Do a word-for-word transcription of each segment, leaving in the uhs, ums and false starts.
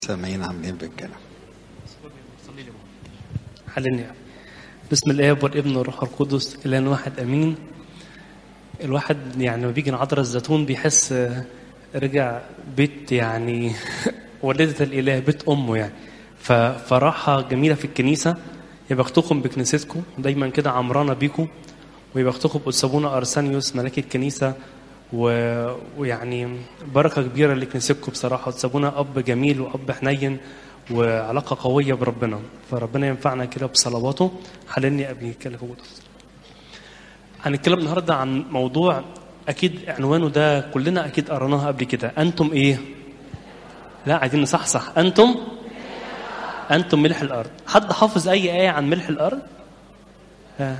سامعين عاملين بالكلام. حللني. بسم الآب والابن والروح القدس الآن واحد أمين. الواحد يعني لما بيجي نعطر الزيتون بيحس رجع بيت يعني ولدة الإله، بيت أمه يعني. ففرحة جميلة في الكنيسة. يبختكم بكنيستكم دايما كده عمرانة بيكم، ويبختكم بأسابونا أرسانيوس ملاك الكنيسة، و... ويعني بركة كبيرة لكنيستكم بصراحة. أسابونا أب جميل وأب حنين وعلاقة قوية بربنا، فربنا ينفعنا كده بصلواته. حللني أبي كلمة قدس. هنتكلم النهاردة عن موضوع أكيد عنوانه ده كلنا أكيد قرناها قبل كده. أنتم إيه؟ لا عايزين نصحصح. أنتم أنتم ملح الأرض. حد حافظ أي آية عن ملح الأرض؟ ها.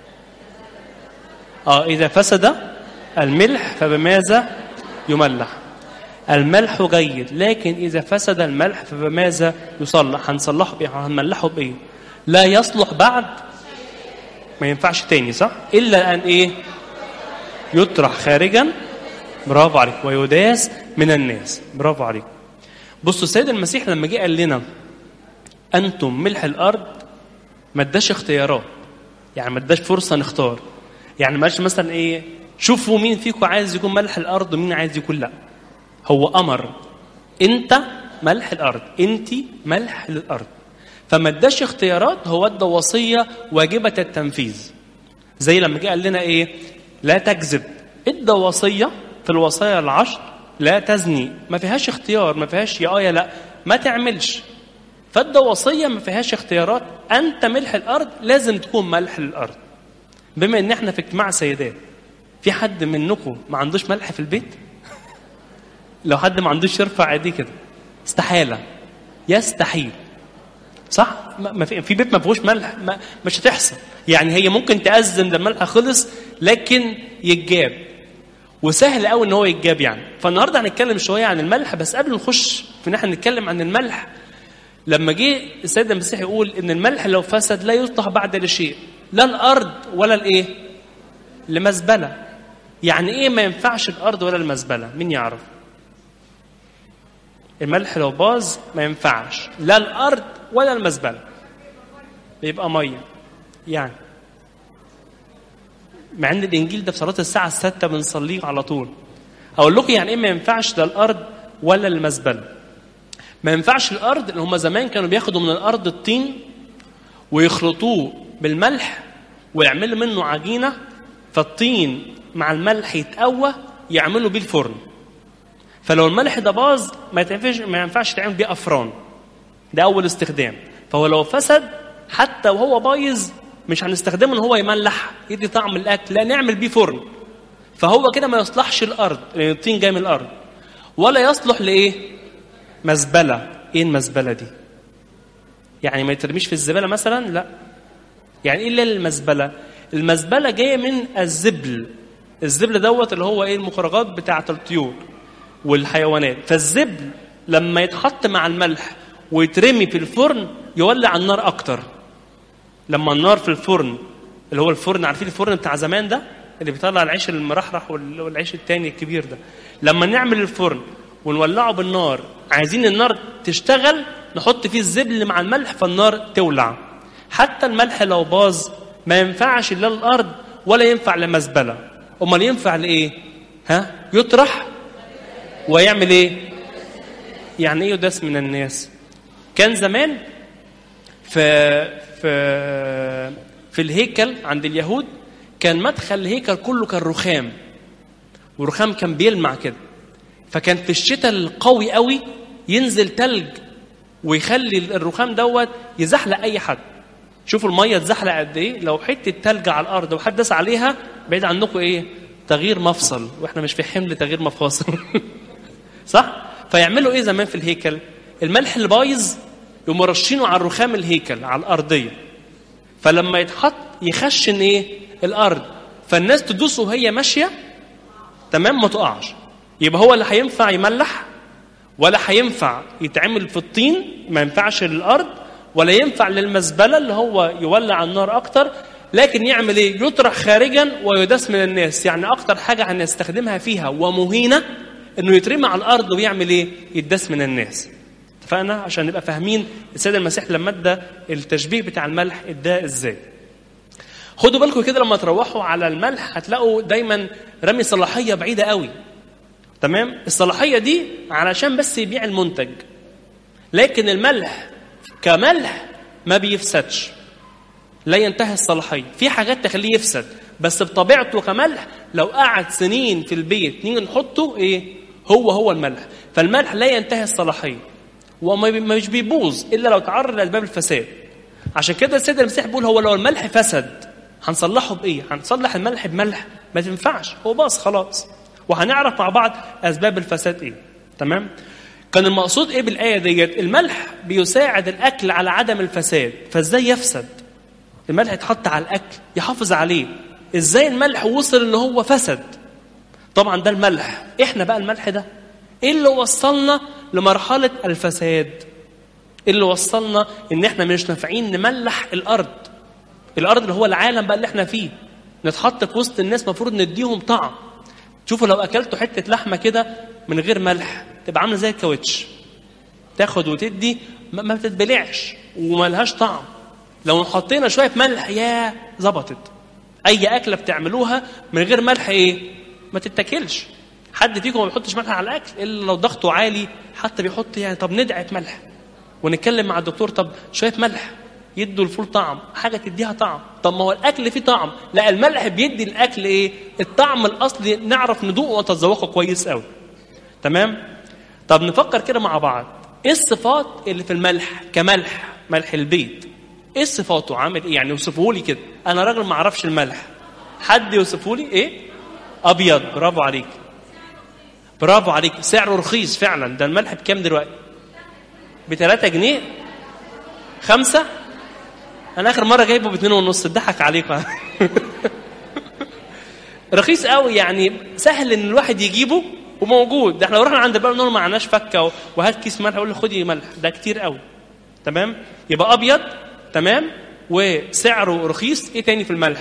آه إذا فسد الملح فبماذا يملح؟ الملح جيد، لكن إذا فسد الملح فبماذا يصلح؟ هنصلحه بإيه؟ هنملحه بإيه؟ لا يصلح بعد، ما ينفعش تاني، صح؟ إلا أن إيه؟ يطرح خارجا. برافو عليك. ويداس من الناس. برافو عليك. بصوا السيد المسيح لما جه قال لنا أنتم ملح الأرض، ما اداش اختيارات، يعني ما اداش فرصة نختار. يعني ما قالش مثلا إيه شوفوا مين فيكم عايز يكون ملح الأرض ومين عايز يكون لا. هو أمر أنت ملح الأرض، أنت ملح الأرض. فما اداش اختيارات، هو ادى وصية واجبة التنفيذ. زي لما جه قال لنا إيه لا تكذب، ادى وصية في الوصايا العشر لا تزني، ما فيهاش اختيار، ما فيهاش يا آه يا لا، ما تعملش. فادى وصية ما فيهاش اختيارات، أنت ملح الأرض، لازم تكون ملح الأرض. بما إن احنا في اجتماع سيدات، في حد منكم ما عندوش ملح في البيت؟ لو حد ما عندوش يرفع ايديه كده. استحالة، يستحيل، صح؟ ما في, في بيت ما فيهوش ملح ما مش هتحصل. يعني هي ممكن تأذن لما الملح خلص، لكن يتجاب، وسهل قوي ان هو يتجاب يعني. فالنهارده هنتكلم شويه عن الملح، بس قبل نخش في ان احنا نتكلم عن الملح، لما جه السيد المسيح يقول ان الملح لو فسد لا يصلح بعد لشيء، لا الارض ولا الايه؟ لمزبله. يعني ايه ما ينفعش الارض ولا المزبله؟ مين يعرف؟ الملح لو باظ ما ينفعش لا الارض ولا المزبله، بيبقى ميه يعني. مع ان الانجيل ده في صلاه الساعه السادسة بنصليه على طول. اقول لكم يعني ايه ما ينفعش لا الارض ولا المزبله. ما ينفعش الارض، اللي هم زمان كانوا بياخدوا من الارض الطين ويخلطوه بالملح ويعملوا منه عجينه، فالطين مع الملح يتقوى يعملوا بيه الفرن. فلو الملح ده باظ ما ينفعش ما ينفعش تعمل بيه افران. ده اول استخدام. فهو لو فسد حتى وهو بايظ مش هنستخدمه ان هو يملح يدي طعم الاكل، لا نعمل بيه فرن. فهو كده ما يصلحش الارض، لان الطين جاي من الارض. ولا يصلح لايه؟ مزبله. ايه المزبله دي؟ يعني ما يترميش في الزباله مثلا؟ لا. يعني ايه اللي المزبله؟ المزبله جايه من الزبل. الزبل دوت اللي هو ايه؟ المخرجات بتاعه الطيور والحيوانات. فالزبل لما يتحط مع الملح ويترمي في الفرن يولع النار اكتر. لما النار في الفرن، اللي هو الفرن، عارفين الفرن بتاع زمان ده اللي بيطلع العيش المرحرح والعيش التاني الكبير ده، لما نعمل الفرن ونولعه بالنار، عايزين النار تشتغل نحط فيه الزبل مع الملح فالنار تولع. حتى الملح لو باظ ما ينفعش لا الارض ولا ينفع لمزبله. امال ينفع لايه؟ ها؟ يطرح ويعمل ايه؟ يعني ايه يداس من الناس؟ كان زمان في في في الهيكل عند اليهود كان مدخل الهيكل كله كان رخام، والرخام كان بيلمع كده. فكان في الشتاء القوي قوي ينزل تلج ويخلي الرخام دوت يزحلق اي حد. شوفوا الميه تزحلق قد ايه. لو حته تلج على الارض وحد داس عليها، بعيد عنكم ايه؟ تغيير مفصل، واحنا مش في حمل تغيير مفاصل. صح؟ فيعملوا ايه زمان في الهيكل؟ الملح اللي بايظ يقوموا رشينه على الرخام الهيكل على الارضيه، فلما يتحط يخشن ايه؟ الارض، فالناس تدوس وهي ماشيه تمام ما تقعش. يبقى هو اللي هينفع يملح، ولا هينفع يتعمل في الطين، ما ينفعش للارض، ولا ينفع للمزبله اللي هو يولع النار اكتر. لكن يعمل ايه؟ يطرح خارجا ويداس من الناس. يعني اكتر حاجه هنستخدمها فيها ومهينه انه يترمي على الارض ويعمل ايه؟ يداس من الناس. اتفقنا؟ عشان نبقى فاهمين السيد المسيح لما ادى التشبيه بتاع الملح اداه ازاي. خدوا بالكم كده لما تروحوا على الملح هتلاقوا دايما رمي صلاحيه بعيده قوي. تمام؟ الصلاحيه دي علشان بس يبيع المنتج. لكن الملح كملح ما بيفسدش، لا ينتهي الصلاحيه. في حاجات تخليه يفسد بس بطبيعته كملح لو قعد سنين في البيت نيجي نحطه ايه هو هو الملح. فالملح لا ينتهي الصلاحيه وما مش بيبوظ الا لو تعرض لاسباب الفساد. عشان كده السيد المسيح بيقول هو لو الملح فسد هنصلحه بايه؟ هنصلح الملح بملح؟ ما تنفعش، هو باظ خلاص. وهنعرف مع بعض اسباب الفساد ايه. تمام؟ كان المقصود ايه بالايه ديت؟ الملح بيساعد الاكل على عدم الفساد. فازاي يفسد؟ الملح يتحط على الاكل يحافظ عليه. ازاي الملح وصل ان هو فسد؟ طبعا ده الملح. احنا بقى الملح ده ايه اللي وصلنا لمرحله الفساد؟ ايه اللي وصلنا ان احنا مش نافعين نملح الارض؟ الارض اللي هو العالم بقى اللي احنا فيه، نتحط في وسط الناس مفروض نديهم طعم. شوفوا لو اكلتوا حته لحمه كده من غير ملح تبقى عامله زي الكاوتش، تاخد وتدي ما بتتبلعش وما لهاش طعم. لو حطينا شويه ملح يا ظبطت. اي اكله بتعملوها من غير ملح ايه ما تتاكلش. حد فيكم ما بيحطش ملح على الاكل الا لو ضغطه عالي حتى بيحط يعني طب ندعه ملح ونتكلم مع الدكتور طب شويه ملح يدوا الفول طعم، حاجه تديها طعم. طب ما هو الاكل فيه طعم. لا الملح بيدي الاكل ايه الطعم الاصلي، نعرف ندوقه ونتذوقه كويس قوي. تمام؟ طب نفكر كده مع بعض ايه الصفات اللي في الملح كملح ملح البيت؟ ايه صفاته؟ عامل ايه يعني؟ يوصفه لي كده. انا راجل ما اعرفش الملح، حد يوصفه لي. ايه؟ ابيض. برافو عليك برافو عليك. سعره رخيص فعلا. ده الملح بكام دلوقتي؟ بثلاثة جنيه خمسة. انا اخر مره جايبه باتنين ونص. اتضحك عليك. رخيص قوي يعني، سهل ان الواحد يجيبه وموجود. ده احنا لو رحنا عند البلد نقول ما معناش فكه وهات كيس ملح، اقول له خدي ملح. ده كتير قوي. تمام؟ يبقى ابيض. تمام؟ وسعره رخيص. ايه تاني في الملح؟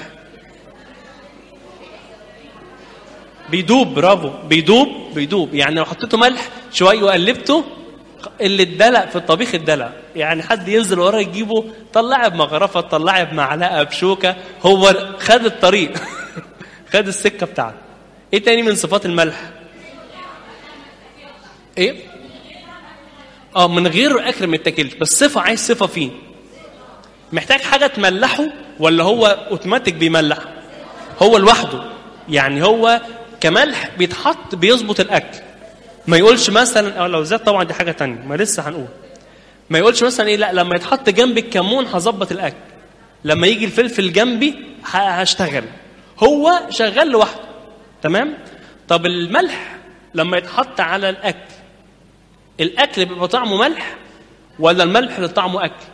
بيدوب. برافو. بيدوب بيدوب يعني لو حطيته ملح شويه وقلبته اللي اتدلق في الطبيخ اتدلق. يعني حد ينزل وراه يجيبه طلعه بمغرفه طلعه بمعلقه بشوكه، هو خد الطريق. خد السكه بتاعته. ايه تاني من صفات الملح؟ ايه؟ اه من غيره اكل ما يتاكلش. بس صفه، عايز صفه فيه. محتاج حاجه تملحه ولا هو اوتوماتيك بيملح؟ هو لوحده يعني هو كملح بيتحط بيظبط الاكل. ما يقولش مثلا او لو زاد طبعا دي حاجه تانية ما لسه هنقول. ما يقولش مثلا ايه لا لما يتحط جنبي الكمون هظبط الاكل، لما يجي الفلفل جنبي هشتغل. هو شغال لوحده. تمام؟ طب الملح لما يتحط على الاكل، الاكل بيبقى طعمه ملح ولا الملح اللي طعمه اكل؟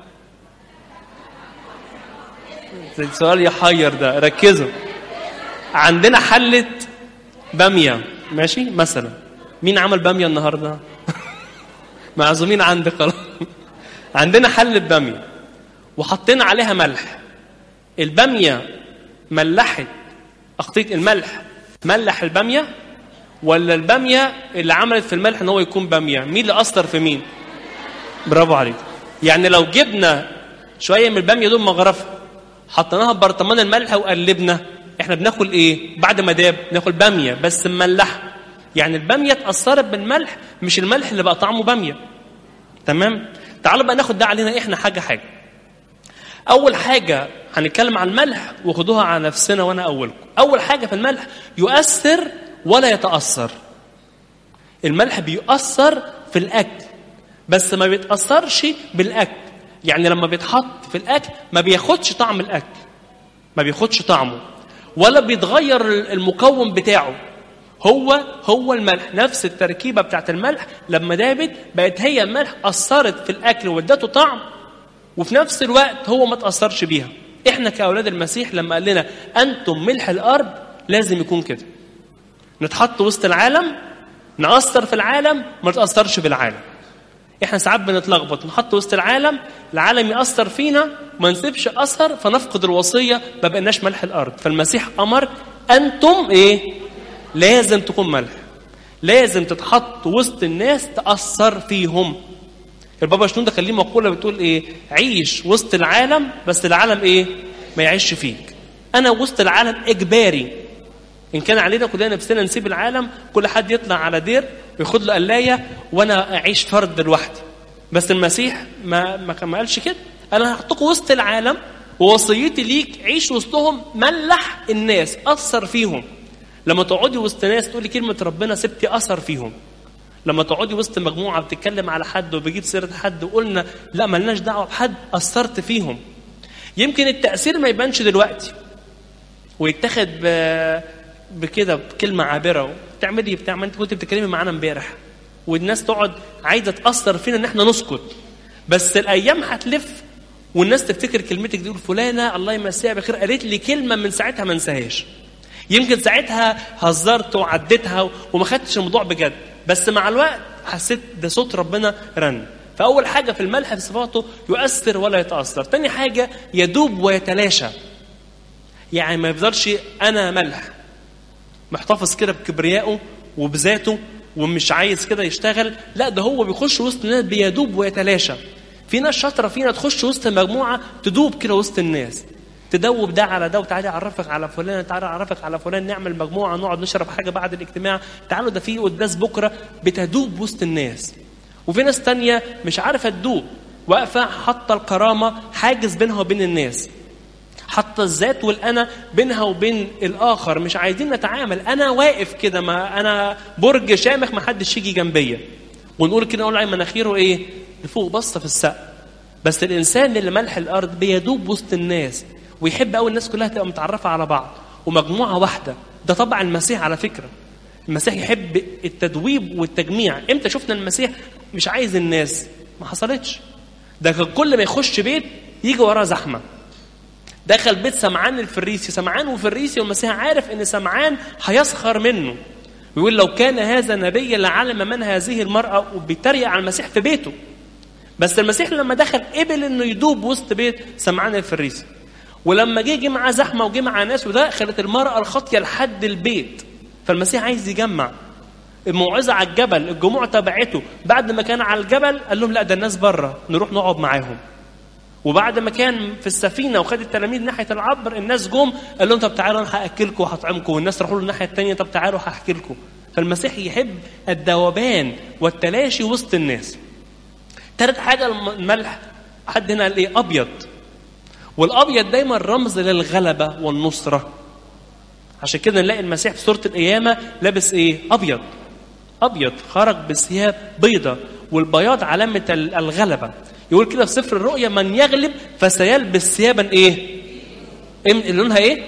السؤال يحير ده. ركزوا. عندنا حله باميه ماشي مثلا. مين عمل باميه النهارده؟ معزومين عندي خلاص. عندنا حله باميه وحطينا عليها ملح. الباميه ملحت، اخطيت الملح ملح الباميه ولا الباميه اللي عملت في الملح ان هو يكون باميه؟ مين اللي اثر في مين؟ برافو عليك. يعني لو جبنا شويه من الباميه دول مغرفه حطيناها ببرطمان الملح وقلبنا، احنا بناكل ايه بعد ما داب؟ ناكل باميه بس مملحه. يعني الباميه اتاثرت بالملح مش الملح اللي بقى طعمه باميه. تمام؟ تعالوا بقى ناخد ده علينا احنا حاجه حاجه. اول حاجه هنتكلم عن الملح وخدوها على نفسنا وانا اولكم. اول حاجه في الملح يؤثر ولا يتاثر. الملح بيؤثر في الاكل بس ما بيتاثرش بالاكل. يعني لما بيتحط في الاكل ما بياخدش طعم الاكل، ما بياخدش طعمه ولا بيتغير المكون بتاعه. هو هو الملح نفس التركيبه بتاعت الملح لما دابت بقت هي الملح، اثرت في الاكل وادته طعم وفي نفس الوقت هو ما تاثرش بيها. احنا كاولاد المسيح لما قال لنا انتم ملح الارض لازم يكون كده. نتحط وسط العالم نأثر في العالم ما نتأثرش بالعالم. احنا ساعات بنتلخبط، نحط وسط العالم العالم يأثر فينا ما نسيبش أثر فنفقد الوصية ما بقناش ملح الأرض. فالمسيح أمر أنتم إيه؟ لازم تكون ملح، لازم تتحط وسط الناس تأثر فيهم. البابا شنودة كان ليه مقولة بتقول ايه؟ عيش وسط العالم بس العالم ايه؟ ما يعيش فيك. انا وسط العالم اجباري، ان كان علينا كلنا نفسنا نسيب العالم، كل حد يطلع على دير وياخد له قلايه وانا اعيش فرد لوحدي. بس المسيح ما ما قالش كده، انا هحطكم وسط العالم ووصيتي ليك عيش وسطهم، ملح الناس، اثر فيهم. لما تقعدي وسط ناس تقولي كلمه ربنا سبتي اثر فيهم. لما تقعدي وسط مجموعه بتتكلم على حد وبيجيب سيره حد وقلنا لا ملناش دعوه بحد، اثرت فيهم. يمكن التاثير ما يبانش دلوقتي ويتاخد بكده بكلمه عابره، بتعملي بتاع ما انت كنت بتتكلمي معانا امبارح، والناس تقعد عايزه تاثر فينا ان احنا نسكت. بس الايام هتلف والناس تفتكر كلمتك دي، تقول فلانه الله يمسيها بخير قالت لي كلمه من ساعتها ما انساهاش. يمكن ساعتها هزرت وعديتها وما خدتش الموضوع بجد، بس مع الوقت حسيت ده صوت ربنا رن. فاول حاجه في الملح في صفاته يؤثر ولا يتاثر. تاني حاجه يدوب ويتلاشى، يعني ما يفضلش انا ملح محتفظ كده بكبريائه وبذاته ومش عايز كده يشتغل، لا ده هو بيخش وسط الناس بيدوب ويتلاشى. في ناس شاطره فينا تخش وسط مجموعه تدوب كده وسط الناس، تدوب ده على ده، وتعالى اعرفك على فلان، تعالى اعرفك على فلان، نعمل مجموعه نقعد نشرب حاجه بعد الاجتماع، تعالوا ده في قداس بكره، بتدوب وسط الناس. وفي ناس تانية مش عارفه تدوب، واقفه حاطه الكرامه حاجز بينها وبين الناس، حتى الذات والانا بينها وبين الاخر، مش عايزين نتعامل. انا واقف كده، ما انا برج شامخ ما حدش يجي جنبيا، ونقول كده نقول على مناخيره ايه لفوق بصه في السقف. بس الانسان اللي ملح الارض بيدوب وسط الناس ويحب قوي الناس كلها تبقى متعرفه على بعض ومجموعه واحده. ده طبع المسيح على فكره، المسيح يحب التدويب والتجميع. امتى شفنا المسيح مش عايز الناس؟ ما حصلتش. ده كان كل ما يخش بيت يجي وراه زحمه. دخل بيت سمعان الفريسي، سمعان وفريسي، والمسيح عارف ان سمعان هيسخر منه، ويقول لو كان هذا نبيا لعلم من هذه المرأة، وبيتريق على المسيح في بيته. بس المسيح لما دخل قبل انه يدوب وسط بيت سمعان الفريسي، ولما جه جه معاه زحمه وجه معاه ناس ودخلت المرأة الخاطية لحد البيت. فالمسيح عايز يجمع. الموعظة على الجبل الجموع تبعته، بعد ما كان على الجبل قال لهم لا ده الناس بره نروح نقعد معاهم. وبعد ما كان في السفينه وخد التلاميذ ناحيه العبر، الناس جم قال لهم طب تعالوا انا هاكلكم وهطعمكم، والناس راحوا له الناحيه الثانيه طب تعالوا هحكي لكم. فالمسيح يحب الذوبان والتلاشي وسط الناس. ثالث حاجه الملح، حد هنا قال ايه؟ ابيض. والابيض دايما رمز للغلبه والنصره. عشان كده نلاقي المسيح في سوره القيامه لابس ايه؟ ابيض. ابيض، خرج بثياب بيضه، والبياض علامه الغلبه. يقول كده في سفر الرؤيا من يغلب فسيلبس ثيابا ايه؟ اللي لونها ايه؟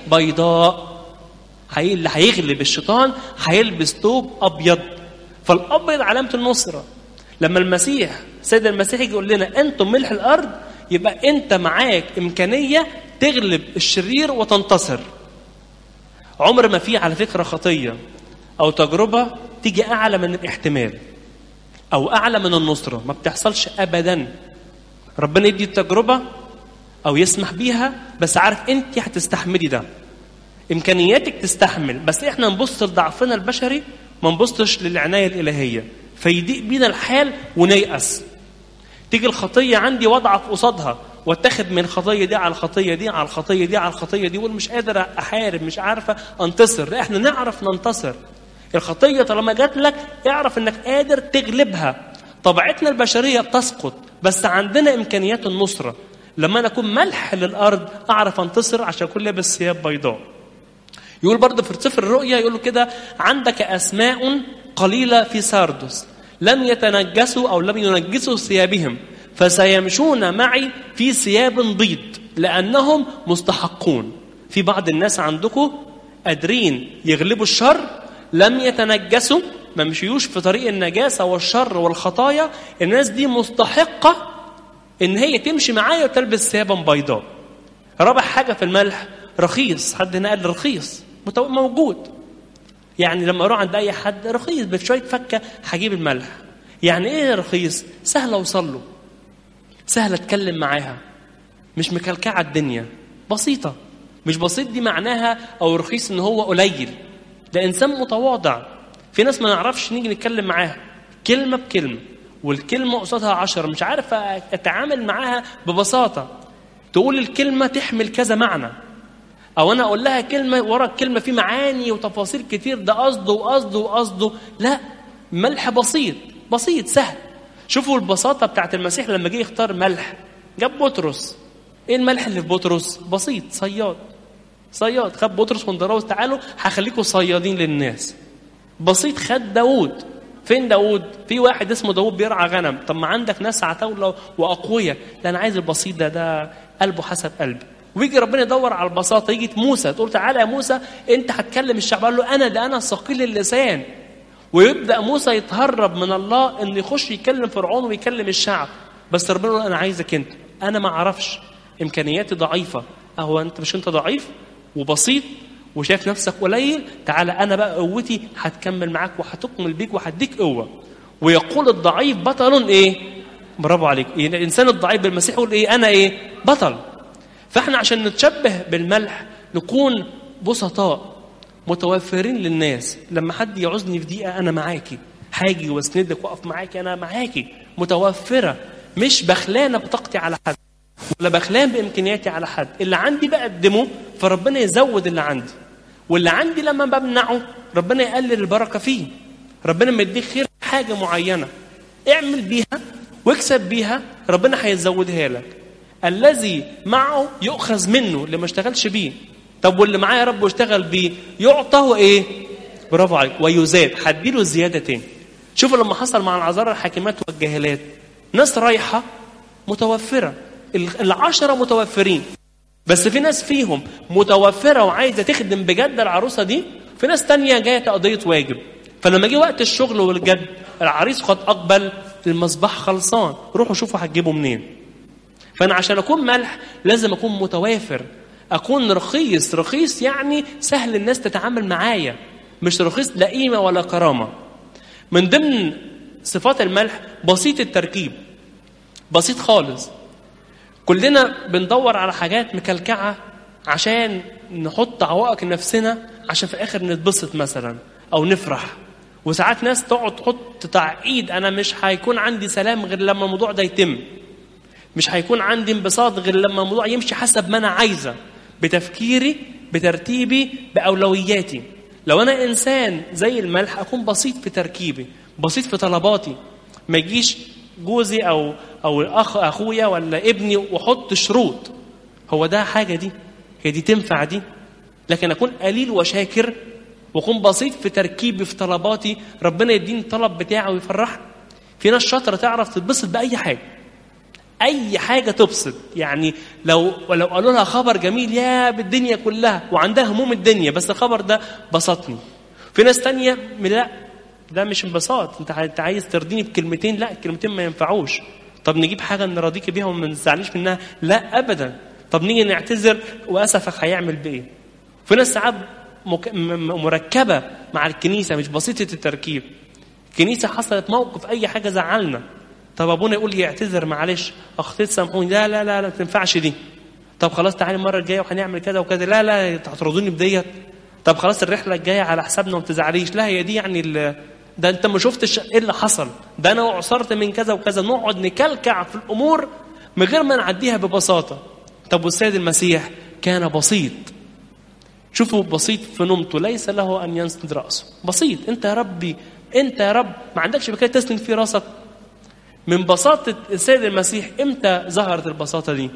بيضاء. هي اللي هيغلب الشيطان هيلبس ثوب ابيض. فالابيض علامه النصره. لما المسيح سيد المسيح يقول لنا انتم ملح الارض، يبقى انت معاك امكانيه تغلب الشرير وتنتصر. عمر ما في على فكره خطيه او تجربه تيجي اعلى من الاحتمال او اعلى من النصره، ما بتحصلش ابدا. ربنا يدي التجربه او يسمح بيها، بس عارف انت هتستحملي ده، امكانياتك تستحمل. بس احنا نبص لضعفنا البشري، ما نبصش للعنايه الالهيه، فيضيق بينا الحال ونيأس. تيجي الخطيه عندي واضعف قصادها، واتخذ من الخطيه دي على الخطيه دي على الخطيه دي على الخطيه دي، ومش قادر احارب، مش عارفه انتصر. لا، احنا نعرف ننتصر. الخطيه طالما جات لك اعرف انك قادر تغلبها. طبيعتنا البشريه بتسقط، بس عندنا امكانيات النصره. لما انا اكون ملح للارض اعرف انتصر، عشان اكون لابس ثياب بيضاء. يقول برضه في سفر الرؤيا، يقول له كده عندك اسماء قليله في ساردس لم يتنجسوا او لم ينجسوا ثيابهم، فسيمشون معي في ثياب بيض لانهم مستحقون. في بعض الناس عندكم قادرين يغلبوا الشر، لم يتنجسوا، ما مشيوش في طريق النجاسه والشر والخطايا. الناس دي مستحقه ان هي تمشي معايا وتلبس ثيابا بيضاء. رابع حاجه في الملح رخيص. حد هنا قال رخيص موجود، يعني لما اروح عند اي حد رخيص بشويه فكه هجيب الملح. يعني ايه رخيص؟ سهل اوصل له، سهل اتكلم معاها، مش مكلكعه الدنيا، بسيطه. مش بسيط دي معناها او رخيص ان هو قليل، ده انسان متواضع. في ناس ما نعرفش نيجي نتكلم معاها كلمه بكلمه، والكلمة قصادها عشرة، مش عارف أتعامل معاها ببساطة. تقول الكلمة تحمل كذا معنى، أو أنا أقول لها كلمة ورا الكلمة في معاني وتفاصيل كتير، ده قصده وقصده وقصده. لا، ملح بسيط بسيط سهل. شوفوا البساطة بتاعت المسيح لما جه يختار ملح، جاب بطرس. إيه الملح اللي في بطرس؟ بسيط، صياد. صياد خد بطرس وندراوس، تعالوا هخليكم صيادين للناس. بسيط. خد داود. فين داود؟ في واحد اسمه داود بيرعى غنم. طب ما عندك ناس عتاولة وأقوياء، لا أنا عايز البسيط ده، ده قلبه حسب قلبي. ويجي ربنا يدور على البساطة. يجي موسى تقول تعالى يا موسى أنت هتكلم الشعب، قال له أنا ده أنا ثقيل اللسان. ويبدأ موسى يتهرب من الله إنه يخش يكلم فرعون ويكلم الشعب. بس ربنا يقول أنا عايزك أنت، أنا ما أعرفش، إمكانياتي ضعيفة. أهو أنت مش أنت ضعيف وبسيط وشايف نفسك قليل؟ تعالى أنا بقى قوتي هتكمل معاك وهتكمل بيك وهديك قوة. ويقول الضعيف بطل إيه؟ برافو عليك. يعني الإنسان الضعيف بالمسيح يقول إيه؟ أنا إيه؟ بطل. فإحنا عشان نتشبه بالملح نكون بسطاء متوفرين للناس. لما حد يعوزني في دقيقة أنا معاكي، هاجي واسندك واقف معاكي، أنا معاكي متوفرة، مش بخلانة بطاقتي على حد ولا بخلان بإمكانياتي على حد. اللي عندي بقدمه فربنا يزود اللي عندي، واللي عندي لما بمنعه ربنا يقلل البركة فيه. ربنا مديك خير حاجة معينة اعمل بيها واكسب بيها، ربنا هيزودها لك. الذي معه يؤخذ منه اللي ما اشتغلش بيه. طب واللي معاه يا رب واشتغل بيه يعطى ايه؟ برافو عليك، ويزاد. هديله الزيادة تاني. شوفوا لما حصل مع العذارى الحاكمات والجاهلات، ناس رايحة متوفرة، العشرة متوفرين، بس في ناس فيهم متوفرة وعايزة تخدم بجد العروسة دي، في ناس تانية جاية تقضية واجب. فلما جه وقت الشغل والجد، العريس قد أقبل، المصباح خلصان، روحوا شوفوا هتجيبوا منين. فأنا عشان أكون ملح لازم أكون متوافر، أكون رخيص. رخيص يعني سهل الناس تتعامل معايا، مش رخيص لا قيمة ولا كرامة. من ضمن صفات الملح بسيط التركيب، بسيط خالص. كلنا بندور على حاجات مكلكعة عشان نحط عوائق لنفسنا عشان في الآخر نتبسط مثلا أو نفرح. وساعات ناس تقعد تحط تعقيد، أنا مش هيكون عندي سلام غير لما الموضوع ده يتم، مش هيكون عندي انبساط غير لما الموضوع يمشي حسب ما أنا عايزة، بتفكيري بترتيبي بأولوياتي. لو أنا إنسان زي الملح أكون بسيط في تركيبي، بسيط في طلباتي. ما يجيش جوزي أو أو الأخ أخويا ولا ابني وحط شروط. هو ده حاجة دي؟ هي دي تنفع دي؟ لكن أكون قليل وشاكر وأكون بسيط في تركيبي في طلباتي، ربنا يديني الطلب بتاعه ويفرحني. في ناس شاطرة تعرف تتبسط بأي حاجة، أي حاجة تبسط. يعني لو لو قالوا لها خبر جميل يا بالدنيا كلها وعندها هموم الدنيا، بس الخبر ده بسطني. في ناس تانية لا، ده مش انبساط، انت عايز ترضيني بكلمتين، لا الكلمتين ما ينفعوش. طب نجيب حاجة نراضيك بيها وما نزعلنيش منها، لا أبدا. طب نيجي نعتذر وأسفك هيعمل بإيه؟ في ناس ساعات مك... مركبة مع الكنيسة، مش بسيطة التركيب. الكنيسة حصلت موقف أي حاجة زعلنا، طب أبونا يقول لي يعتذر معلش أخطيت سامحوني، لا لا لا لا ما تنفعش دي. طب خلاص تعالي المرة الجاية وهنعمل كذا وكذا، لا لا هترضوني بديت. طب خلاص الرحلة الجاية على حسابنا وما تزعليش، لا هي دي يعني ال... ده انت ما شفتش ايه اللي حصل، ده انا اعصرت من كذا وكذا. نقعد نكلكع في الامور من غير ما نعديها ببساطه. طب والسيد المسيح كان بسيط. شوفوا بسيط في نومته، ليس له ان ينسند راسه. بسيط. انت يا ربي، انت يا رب ما عندكش مكان تسند في راسك. من بساطه السيد المسيح امتى ظهرت البساطه دي؟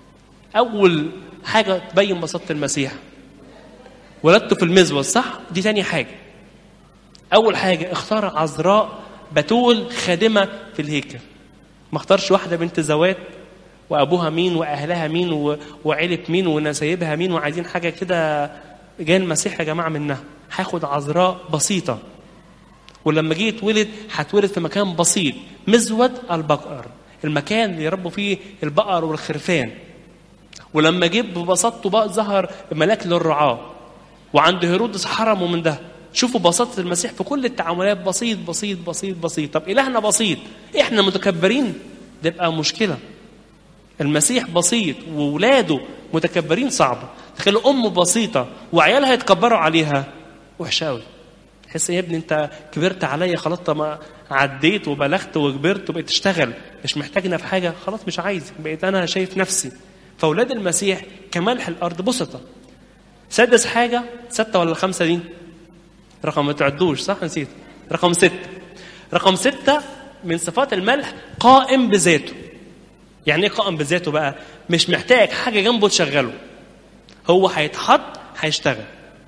اول حاجه تبين بساطه المسيح ولدته في المزود، صح؟ دي تاني حاجه. أول حاجة اختار عذراء بتول خادمة في الهيكل، ما اختارش واحدة بنت زوات وأبوها مين وأهلها مين وعيلة مين ونسايبها مين وعايزين حاجة كده. جاي المسيح يا جماعة منها هاخد عذراء بسيطة، ولما جه يتولد هتولد في مكان بسيط، مزود البقر، المكان اللي يربوا فيه البقر والخرفان. ولما جه ببساطته بقى ظهر ملاك للرعاة، وعند هيرودس حرمه من ده. شوفوا بساطة المسيح في كل التعاملات، بسيط بسيط بسيط بسيط. طب إلهنا بسيط، إحنا متكبرين، ده يبقى مشكلة. المسيح بسيط وولاده متكبرين، صعبة. تخيلوا أم بسيطة وعيالها يتكبروا عليها، وحشة أوي. تحس يا ابني أنت كبرت عليا خلاص، ما عديت وبلغت وكبرت وبقيت تشتغل، مش محتاجنا في حاجه، خلاص مش عايز، بقيت انا شايف نفسي. فاولاد المسيح كملح الارض بسطه. سادس حاجه، سته ولا خمسه دي؟ رقم ما تعدوش صح، نسيت. رقم ستة. رقم ستة من صفات الملح قائم بذاته. يعني ايه قائم بذاته بقى؟ مش محتاج حاجة جنبه تشغله، هو هيتحط هيشتغل.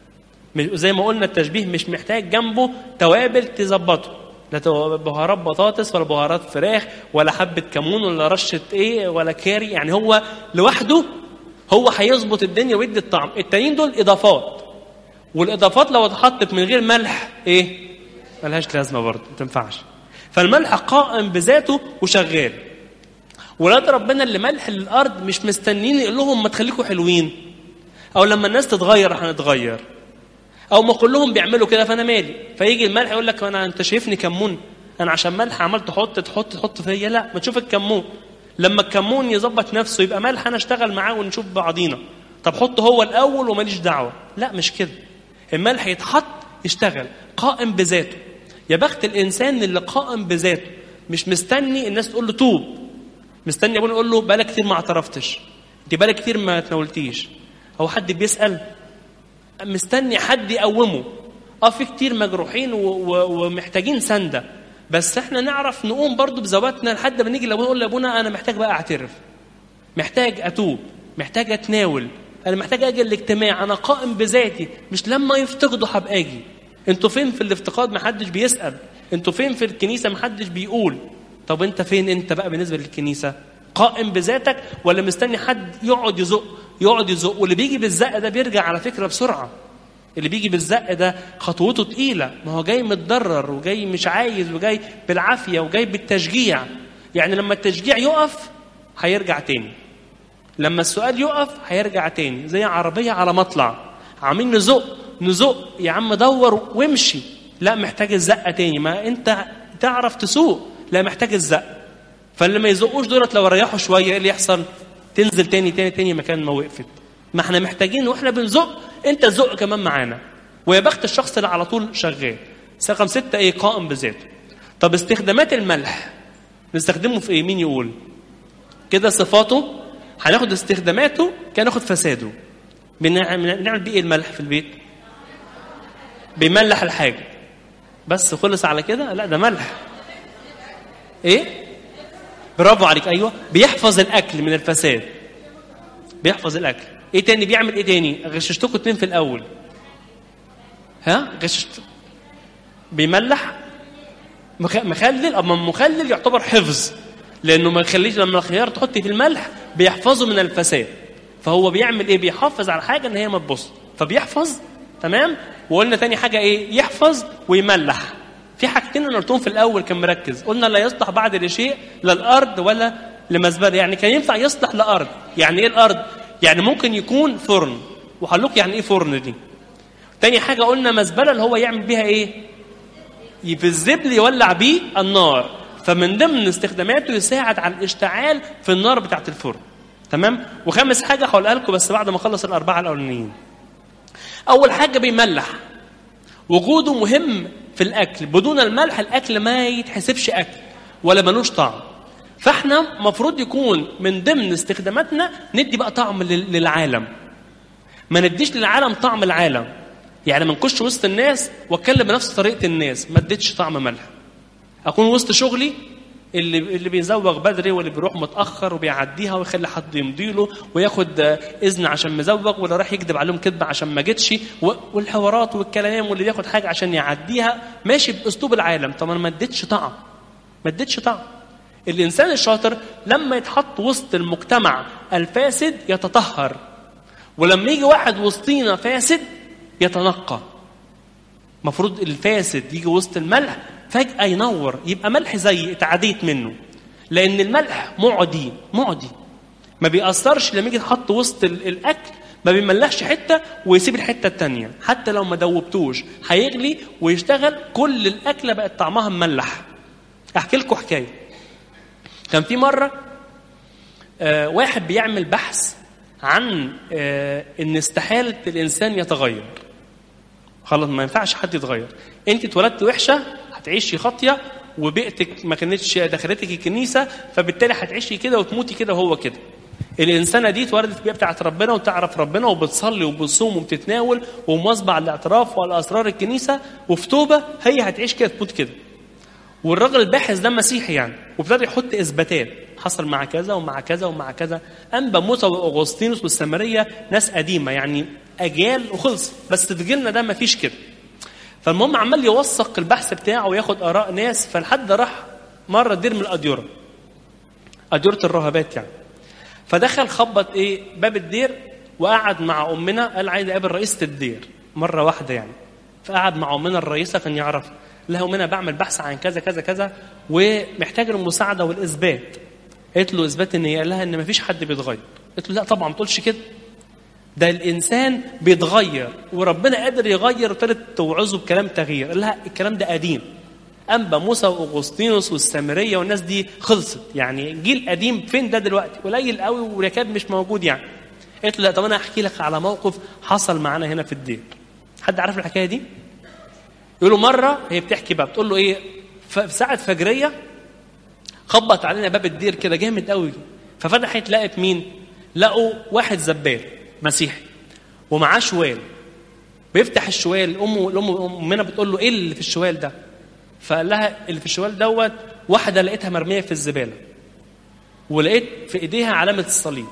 زي ما قلنا التشبيه، مش محتاج جنبه توابل تظبطه، لا بهارات بطاطس ولا بهارات فراخ ولا حبة كمون ولا رشة ايه ولا كاري. يعني هو لوحده هو هيظبط الدنيا ويدي الطعم. التانيين دول اضافات، والاضافات لو اتحطت من غير ملح ايه؟ ملهاش لازمه برضه، ما تنفعش. فالملح قائم بذاته وشغال. ولاد ربنا اللي ملح للارض مش مستنين يقول لهم ما تخليكم حلوين، او لما الناس تتغير هنتغير، او ما كلهم بيعملوا كده فانا مالي. فيجي الملح يقول لك انا انت شايفني كمون، انا عشان ملح عملت تحط تحط تحط فيا. لا، ما تشوف الكمون، لما الكمون يظبط نفسه يبقى ملح انا اشتغل معاه ونشوف بعضينا. طب حطه هو الاول وماليش دعوه. لا، مش كده. الملح يتحط يشتغل قائم بذاته. يا بخت الانسان اللي قائم بذاته، مش مستني الناس تقول له توب، مستني ابونا يقول له بقالك كتير ما اعترفتش، دي بقالك كتير ما تناولتيش، او حد بيسال مستني حد يقومه. اه في كتير مجروحين و... و... ومحتاجين سنده، بس احنا نعرف نقوم برضو بذواتنا لحد ما نيجي لابونا نقول لابونا انا محتاج بقى اعترف، محتاج اتوب، محتاج اتناول، انا محتاج اجي الاجتماع، انا قائم بذاتي. مش لما يفتقدوا هبقى اجي. انتوا فين في الافتقاد؟ محدش بيسال. انتوا فين في الكنيسه؟ محدش بيقول. طب انت فين انت بقى بالنسبه للكنيسه؟ قائم بذاتك ولا مستني حد يقعد يزق يقعد يزق؟ واللي بيجي بالزق ده بيرجع على فكره بسرعه. اللي بيجي بالزق ده خطوته تقيله، ما هو جاي متضرر وجاي مش عايز وجاي بالعافيه وجاي بالتشجيع. يعني لما التشجيع يقف هيرجع تاني، لما السؤال يقف هيرجع تاني. زي عربيه على مطلع عاملين نزق نزق، يا عم دور وامشي، لا محتاج الزقه تاني. ما انت تعرف تسوق، لا محتاج الزق. فاللي ما يزقوش دولت لو ريحوا شويه ايه اللي يحصل؟ تنزل تاني تاني تاني مكان ما وقفت. ما احنا محتاجين واحنا بنزق انت تزق كمان معانا. ويا بخت الشخص اللي على طول شغال. رقم ستة ايه؟ قائم بذاته. طب استخدامات الملح نستخدمه في ايه؟ مين يقول كده؟ صفاته هناخد استخداماته، كان ناخد فساده. بنعمل بيه ايه الملح في البيت؟ بيملح الحاجه بس خلص على كده؟ لا، ده ملح ايه؟ برافو عليك، ايوه. بيحفظ الاكل من الفساد، بيحفظ الاكل. ايه تاني بيعمل؟ ايه تاني؟ غششتكم اتنين في الاول. ها غششت. بيملح مخلل. اما مخلل يعتبر حفظ، لانه ما يخليش لما الخيار تحطي في الملح بيحفظه من الفساد. فهو بيعمل ايه؟ بيحافظ على حاجه ان هي ما تبص، فبيحفظ. تمام. وقلنا تاني حاجه ايه؟ يحفظ ويملح. في حاجتين انا قلتهم في الاول كان مركز. قلنا لا يصلح بعد لشيء، لا الارض ولا لمزبله. يعني كان ينفع يصلح لارض. يعني ايه الارض؟ يعني ممكن يكون فرن، وهقول يعني ايه فرن دي. تاني حاجه قلنا مزبله، اللي هو يعمل بيها ايه؟ يفزبل يولع بيه النار. فمن ضمن استخداماته يساعد على الاشتعال في النار بتاعت الفرن. تمام. وخامس حاجه هقولها لكم بس بعد ما اخلص الاربعه الاولانيين. اول حاجه بيملح، وجوده مهم في الاكل. بدون الملح الاكل ما يتحسبش اكل ولا ملوش طعم. فاحنا مفروض يكون من ضمن استخداماتنا ندي بقى طعم للعالم، ما نديش للعالم طعم العالم. يعني ما نكونش وسط الناس واتكلم بنفس طريقه الناس، ما اديتش طعم ملح. اكون وسط شغلي اللي اللي بيزوغ بدري واللي بيروح متاخر وبيعديها ويخلي حد يمضي له وياخد اذن عشان مزوغ، واللي راح يكذب عليهم كذبه عشان ما جتش، والحوارات والكلام، واللي بياخد حاجه عشان يعديها ماشي باسلوب العالم. طب انا ما اديتش طعم، ما اديتش طعم. الانسان الشاطر لما يتحط وسط المجتمع الفاسد يتطهر، ولما يجي واحد وسطينا فاسد يتنقى. مفروض الفاسد يجي وسط الملح فجأة ينور، يبقى ملح زي اتعديت منه. لأن الملح معدي معدي ما بيأثرش. لما يجي يتحط وسط الأكل ما بيملحش حتة ويسيب الحتة التانية، حتى لو ما دوبتوش هيغلي ويشتغل. كل الأكلة بقت طعمها مملح. أحكي لكم حكاية. كان في مرة آه واحد بيعمل بحث عن آه إن استحالة الإنسان يتغير. خلاص ما ينفعش حد يتغير. أنت اتولدت وحشة هتعيشي خاطية وبيئتك ما كانتش دخلتك الكنيسه، فبالتالي هتعيشي كده وتموتي كده وهو كده. الانسانه دي اتولدت في البيئه بتاعت ربنا وتعرف ربنا وبتصلي وبتصوم وبتتناول ومواظبه على الاعتراف وعلى اسرار الكنيسه وفي توبه، هي هتعيش كده تموت كده. والراجل الباحث ده مسيحي يعني، وابتدى يحط اثباتات حصل مع كذا ومع كذا ومع كذا. انبا موسى واغسطينوس والسامريه ناس قديمه يعني اجيال وخلص، بس في جيلنا ده ما فيش كده. فالمهم عمال يوثق البحث بتاعه وياخد اراء ناس، فلحد راح مره دير من الاديره، اديره الراهبات يعني. فدخل خبط ايه باب الدير وقعد مع امنا، قال عايز اقابل رئيسه الدير مره واحده يعني. فقعد مع امنا الرئيسه كان يعرف لها امنا بعمل بحث عن كذا كذا كذا ومحتاج المساعده والاثبات. قالت له اثبات ان هي؟ قال لها ان ما فيش حد بيتغير. قالت له لا طبعا ما تقولش كده، ده الانسان بيتغير وربنا قادر يغير. وابتدت توعظه بكلام تغيير. قال لها الكلام ده قديم، انبا موسى واغسطينوس والسامريه والناس دي خلصت يعني، جيل قديم فين ده دلوقتي؟ قليل قوي ويكاد مش موجود يعني. قالت له لا طب انا احكي لك على موقف حصل معانا هنا في الدير. حد عارف الحكايه دي؟ يقول له مره هي بتحكي بقى، بتقول له ايه، في ساعه فجريه خبط علينا باب الدير كده جامد قوي. ففتحت لقت مين؟ لقوا واحد زبال مسيحي ومعاه شوال. بيفتح الشوال، امه الام امنا بتقول له ايه اللي في الشوال ده؟ فقال لها اللي في الشوال دوت واحده لقيتها مرميه في الزباله، ولقيت في ايديها علامه الصليب،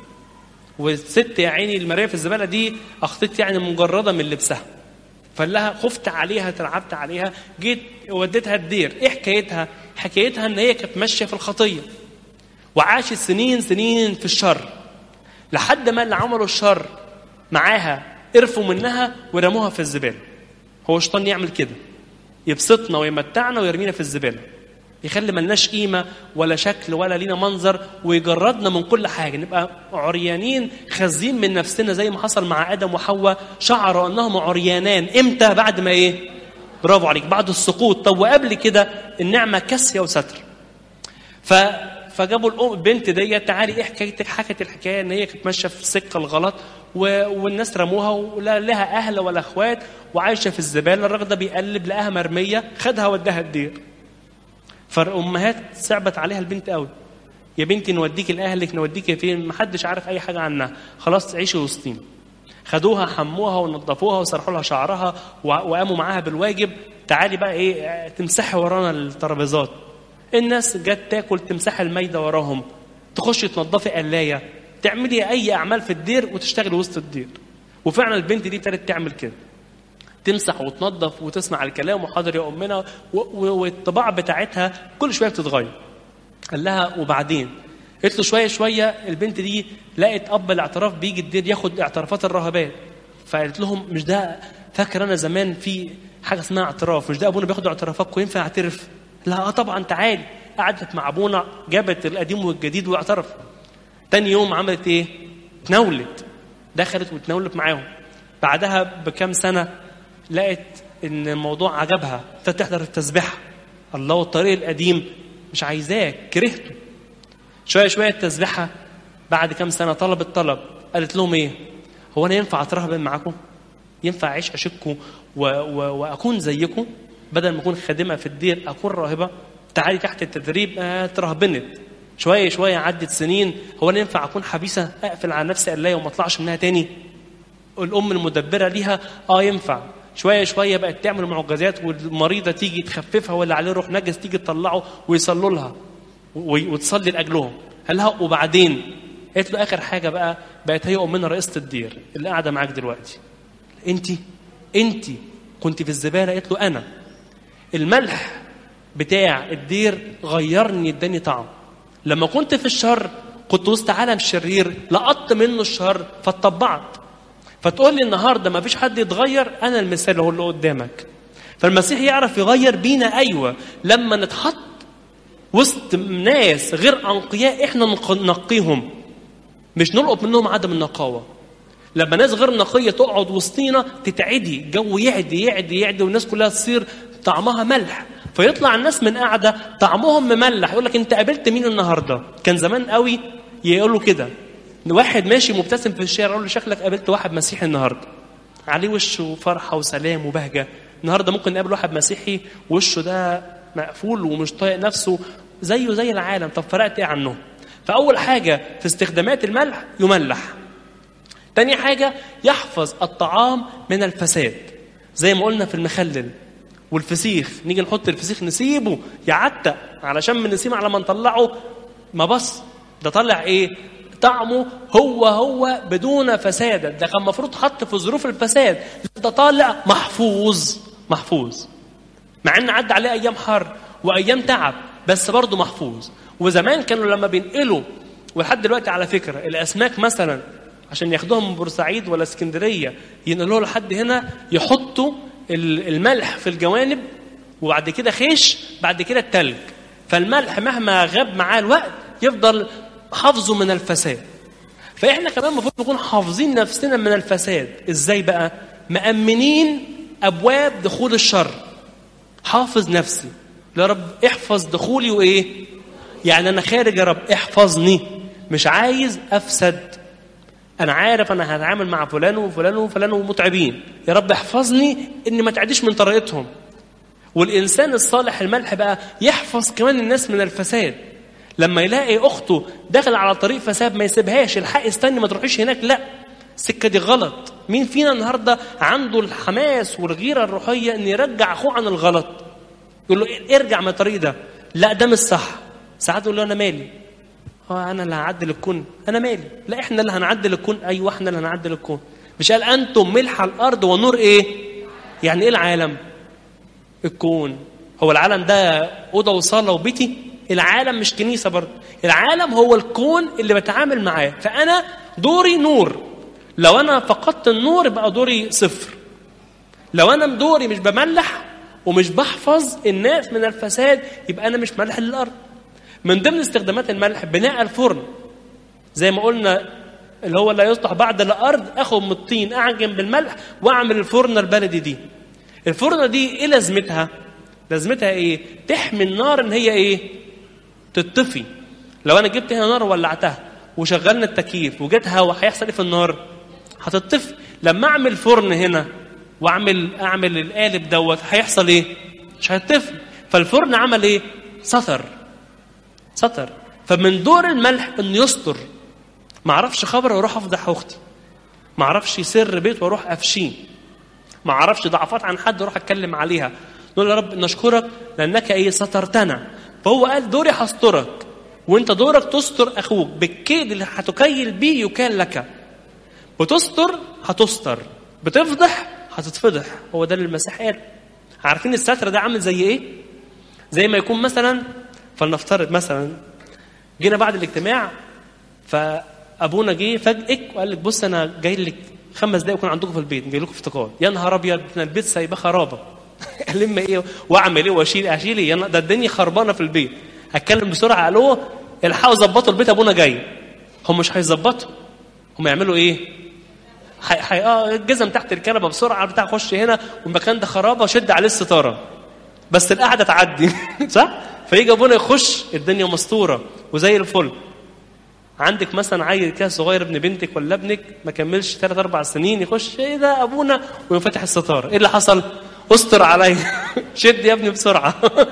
والست يا عيني المرميه في الزباله دي اخطيت يعني مجرده من لبسها. فقال لها خفت عليها ترعبت عليها، جيت وديتها الدير. ايه حكايتها؟ حكايتها ان هي كانت ماشيه في الخطيه وعاشت سنين سنين في الشر، لحد ما اللي عملوا الشر معاها قرفوا منها ورموها في الزباله. هو الشيطان يعمل كده، يبسطنا ويمتعنا ويرمينا في الزباله، يخلي ملناش قيمه ولا شكل ولا لينا منظر، ويجردنا من كل حاجه، نبقى عريانين خازين من نفسنا زي ما حصل مع ادم وحواء. شعروا انهم عريانان امتى؟ بعد ما ايه؟ برافو عليك، بعد السقوط. طب وقبل كده النعمه كاسيه وستر. ف فجابوا الام البنت ديت، تعالي ايه حكايتك؟ حكت الحكايه ان هي كانت ماشيه في السكه الغلط و... والناس رموها ولا لها اهل ولا اخوات وعايشه في الزباله. الراجل ده بيقلب لقاها مرميه، خدها وداها الدير. فالامهات صعبت عليها البنت قوي، يا بنتي نوديك لاهلك، نوديك فين؟ ما حدش عارف اي حاجه عنها، خلاص تعيشي وسطينا. خدوها حموها ونظفوها وسرحوا لها شعرها وقاموا معاها بالواجب. تعالي بقى ايه تمسحي ورانا الترابيزات. الناس جت تاكل تمسح الميدة وراهم، تخش تنظفي قلايه، تعملي اي اعمال في الدير وتشتغلي وسط الدير. وفعلا البنت دي ابتدت تعمل كده، تمسح وتنظف وتسمع الكلام وحاضر يا امنا، والطباع بتاعتها كل شويه بتتغير. قال لها وبعدين؟ قلت له شويه شويه البنت دي لقت اب الاعتراف بيجي الدير ياخد اعترافات الراهبات. فقالت لهم مش ده فاكر انا زمان في حاجه اسمها اعتراف، مش ده ابونا بياخد اعترافاتكم ينفع اعترف؟ لا اه طبعا تعالي. قعدت مع ابونا، جابت القديم والجديد واعترف. تاني يوم عملت ايه؟ تناولت، دخلت وتناولت معاهم. بعدها بكام سنه لقت ان الموضوع عجبها، ابتدت تحضر التسبيحه. الله، والطريق القديم مش عايزاه، كرهته. شويه شويه التسبيحه. بعد كام سنه طلبت طلب، قالت لهم ايه؟ هو انا ينفع اترهب معاكم؟ ينفع اعيش عشقكم و... و... واكون زيكم؟ بدل ما اكون خادمه في الدير اكون راهبه. تعالي تحت التدريب. آه ترهبنت. شويه شويه عدت سنين. هو انا ينفع اكون حبيسه اقفل على نفسي قلايه وما اطلعش منها تاني؟ الام المدبره ليها اه ينفع. شويه شويه بقت تعمل معجزات، والمريضه تيجي تخففها واللي عليه روح نجس تيجي تطلعه ويصلوا لها وتصلي لاجلهم. قال لها وبعدين؟ قالت له اخر حاجه بقى، بقت هي امنا رئيسه الدير اللي قاعده معاك دلوقتي. انت انت كنت في الزباله؟ قالت له انا الملح بتاع الدير غيرني اداني طعم. لما كنت في الشر كنت وسط عالم شرير لقطت منه الشر فاتطبعت. فتقول لي النهارده ما فيش حد يتغير، انا المثال هو اللي قدامك. فالمسيح يعرف يغير بينا ايوه لما نتحط وسط ناس غير انقياء احنا ننقيهم، مش نلقط منهم عدم النقاوه. لما ناس غير نقيه تقعد وسطينا تتعدي، جو يعدي يعدي يعدي والناس كلها تصير طعمها ملح. فيطلع الناس من قاعده طعمهم مملح، يقول لك انت قابلت مين النهارده؟ كان زمان قوي يقولوا كده، واحد ماشي مبتسم في الشارع يقول له شكلك قابلت واحد مسيحي النهارده، عليه وشه فرحه وسلام وبهجه. النهارده ممكن نقابل واحد مسيحي وشه ده مقفول ومش طايق نفسه زيه زي العالم. طب فرقت ايه عنه؟ فاول حاجه في استخدامات الملح يملح. تاني حاجه يحفظ الطعام من الفساد، زي ما قلنا في المخلل والفسيخ. نيجي نحط الفسيخ نسيبه يعتق علشان من نسيبه على ما نطلعه ما بص ده طلع ايه؟ طعمه هو هو بدون فساد. ده كان المفروض حط في ظروف الفساد، ده طالع محفوظ محفوظ، مع ان عدى عليه ايام حر وايام تعب بس برضه محفوظ. وزمان كانوا لما بينقلوا، ولحد دلوقتي على فكره الاسماك مثلا عشان ياخدوها من بورسعيد ولا اسكندريه ينقلوها لحد هنا، يحطوا الملح في الجوانب وبعد كده خيش، بعد كده التلج. فالملح مهما غاب معاه الوقت يفضل حافظه من الفساد. فاحنا كمان المفروض نكون حافظين نفسنا من الفساد. ازاي بقى؟ مأمنين ابواب دخول الشر. حافظ نفسي يا رب، احفظ دخولي وايه؟ يعني انا خارج يا رب احفظني، مش عايز افسد. انا عارف انا هتعامل مع فلان وفلان وفلان ومتعبين، يا رب احفظني اني ما تعديش من طريقتهم. والانسان الصالح الملح بقى يحفظ كمان الناس من الفساد. لما يلاقي اخته داخل على طريق فساد ما يسيبهاش، الحق استني ما تروحيش هناك، لا السكه دي غلط. مين فينا النهارده عنده الحماس والغيره الروحيه ان يرجع اخوه عن الغلط؟ يقول له ارجع من الطريق ده، لا ده مش صح. ساعات يقول له انا مالي، هو انا اللي هعدل الكون، انا مالي، لا احنا اللي هنعدل الكون. ايوه احنا اللي هنعدل الكون. مش قال انتم ملح الارض ونور ايه؟ يعني ايه العالم؟ الكون. هو العالم ده اوضه وصاله وبيتي؟ العالم مش كنيسه برضه، العالم هو الكون اللي بتعامل معاه. فانا دوري نور، لو انا فقدت النور يبقى دوري صفر. لو انا دوري مش بملح ومش بحفظ الناس من الفساد يبقى انا مش ملح للارض. من ضمن استخدامات الملح بناء الفرن، زي ما قلنا اللي هو لا يصلح بعد الارض، اخد من الطين اعجن بالملح واعمل الفرن البلدي دي. الفرنه دي ايه لازمتها؟ لازمتها ايه؟ تحمي النار ان هي ايه؟ تطفي. لو انا جبت هنا نار وولعتها وشغلنا التكييف وجت هوا، هيحصل ايه في النار؟ هتطفي. لما اعمل فرن هنا واعمل اعمل القالب دوت هيحصل ايه؟ مش هيطفي. فالفرن عمل ايه؟ ستر ستر. فمن دور الملح انه يستر. ما اعرفش خبر واروح افضح اختي، ما اعرفش سر بيت واروح افشيه، ما اعرفش ضعفات عن حد واروح اتكلم عليها. نقول يا رب نشكرك لانك ايه؟ سترتنا. فهو قال دوري هسترك، وانت دورك تستر اخوك بالكيد اللي هتكيل بيه يكال لك. بتستر هتستر، بتفضح هتتفضح. هو ده اللي المسيح قال. عارفين الستر ده عامل زي ايه؟ زي ما يكون مثلا، فلنفترض مثلا جينا بعد الاجتماع فابونا جه فاجئك وقال لك بص انا جاي لك خمس دقايق يكون عندكم في البيت، جاي لكم افتقاد. يا نهار ابيض، انا البيت سايباه خرابه. الم ايه واعمل ايه واشيل اشيل ايه؟ ده الدنيا خربانه في البيت. اتكلم بسرعه، قالوا الحقوا ظبطوا البيت ابونا جاي. هم مش هيظبطوا، هم يعملوا ايه؟ حي... حي... اه الجزم تحت الكنبه بسرعه بتاع، خش هنا والمكان ده خرابه شد عليه الستاره بس القعده تعدي. صح؟ فيجي ابونا يخش الدنيا مستوره وزي الفل. عندك مثلا عيل كده صغير ابن بنتك ولا ابنك ما كملش ثلاث اربع سنين، يخش ايه ده ابونا ويفتح الستاره. ايه اللي حصل؟ استر علي. شد يا ابني بسرعه.